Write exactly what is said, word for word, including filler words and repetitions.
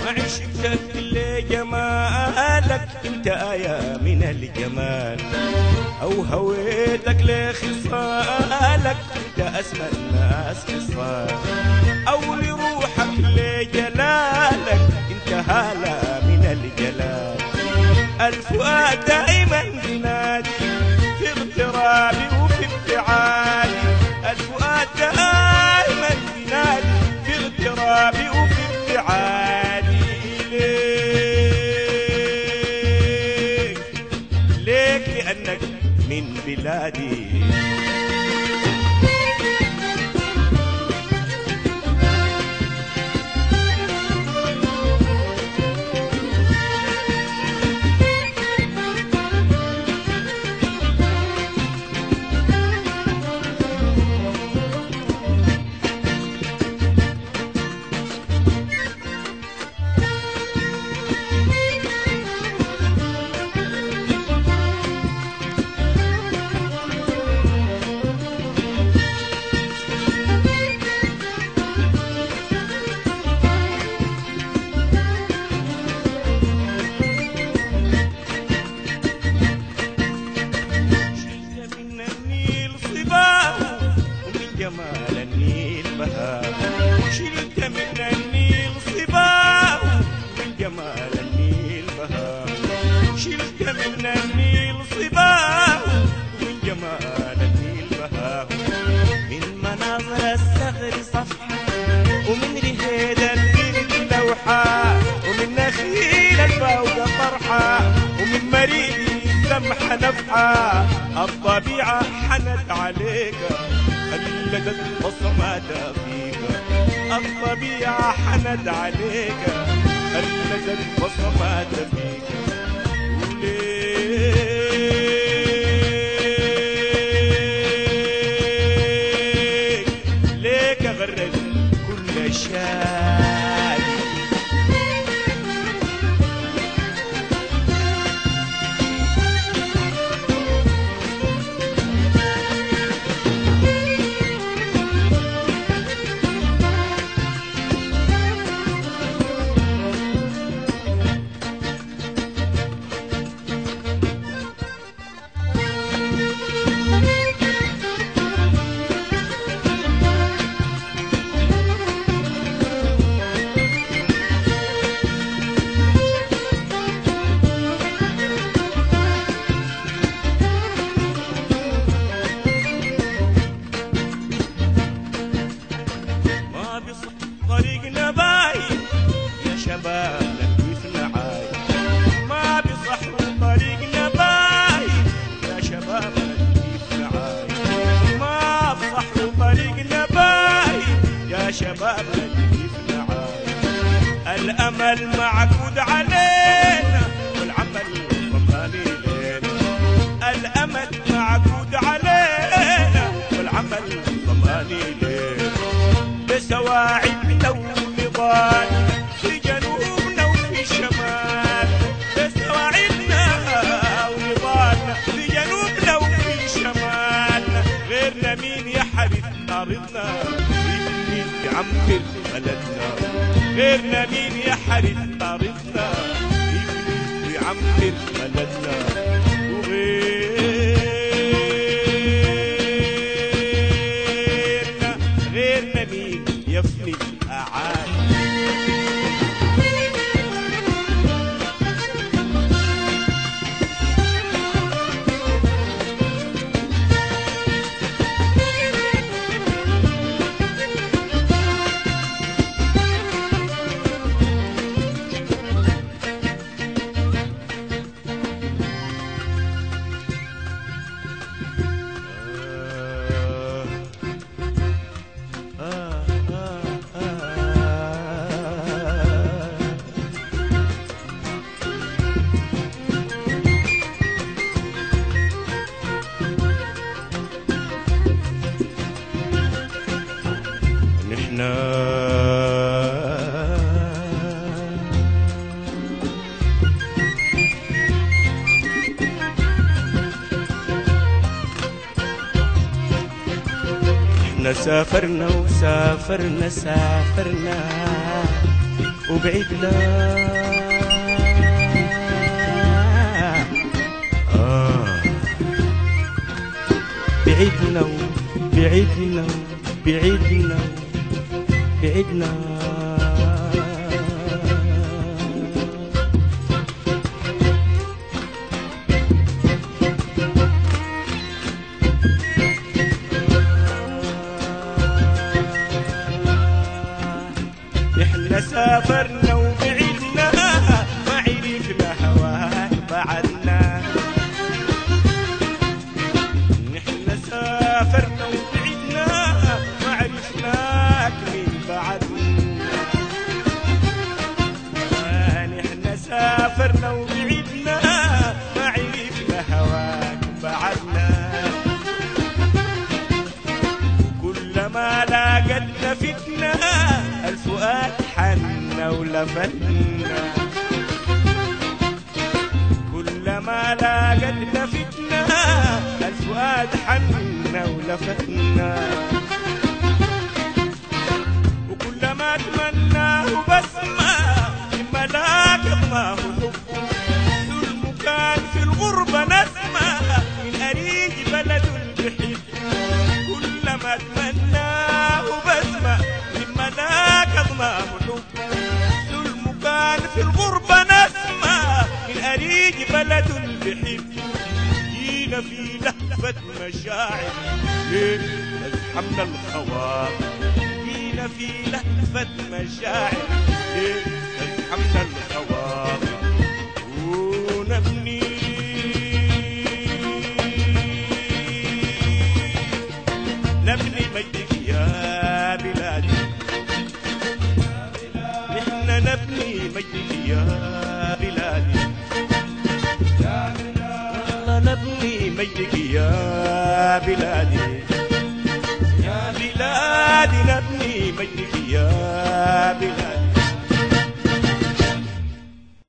عشقتك لجمالك انت آية من الجمال، او هويتك لخصالك انت اسمى الناس خصال، او لروحك لجلالك انت هالة من الجلال. الفؤاد دائما بينادي في اغترابي وفي ابتعادي، الفؤاد دائما بينادي في اغترابي وفي ابتعادي. ليك ليك لأنك من بلادي. جمال النيل بهاء، شلت من النيل صباه من جمال النيل بهاء، شلت من النيل صباه من جمال النيل بهاء. من مناظر الصخر صفحة، ومن رهيد الورد لوحة، ومن نخيل الفوق فرحة، ومن مريد سمحة نفحة. الطبيعة حنت عليك خلدت بصماتها فيك، الطبيعة حنت عليك خلدت بصماتها فيك. وليك ليك غرد كل شيء. طريقنا باين يا شباب نلقي معاي، ما بصحو طريقنا باين يا شباب نلقي معاي، ما بصحو طريقنا باين يا شباب نلقي معاي. الأمل معقود علينا والعمل ضماني لينا، الأمل معقود علينا والعمل ضماني لينا. بسواعدنا ونضال في جنوبنا وفي شمال، بسواعدنا ونضالنا في جنوبنا وفي شمال. غيرنا مين يحرث أرضنا مين يعمر بلدنا، غيرنا مين يحرث أرضنا مين يعمر بلدنا. وغيرنا غيرنا مين يفني الأعالي. احنا سافرنا وسافرنا سافرنا وبعدنا آه بعدنا بعدنا بعدنا بعدنا احنا سافرنا وبعدنا ما عرفنا هواك بعدنا. احنا سافرنا وبعدنا ما عرفناك من بعدنا. احنا سافرنا وبعدنا ما عرفنا هواك بعدنا. وكلما لاقتنا فتنة الفؤاد حنا ولفتنا. كلما لاقتنا فتنة الفؤاد حنا ولفتنا. وكلما تمناه بسمة لما لاقطناه حب المكان في الغربة نسمة من أريج بلد البحر. كلما تمناه بسمة لما لاقطناه حب المكان في الغربة نسمة من أريج بلد البحر. جينا في لهفة مشاعر ليه أزحمنا الخواطر. جينا في لهفة مشاعر ليه أزحمنا الخواطر. ونبني نبني مجدك يا بلادي. نحن نبني مجدك يا بلادي. والله نبني مجدك يا بلادي. يا بلادي نبني مجدك يا بلادي.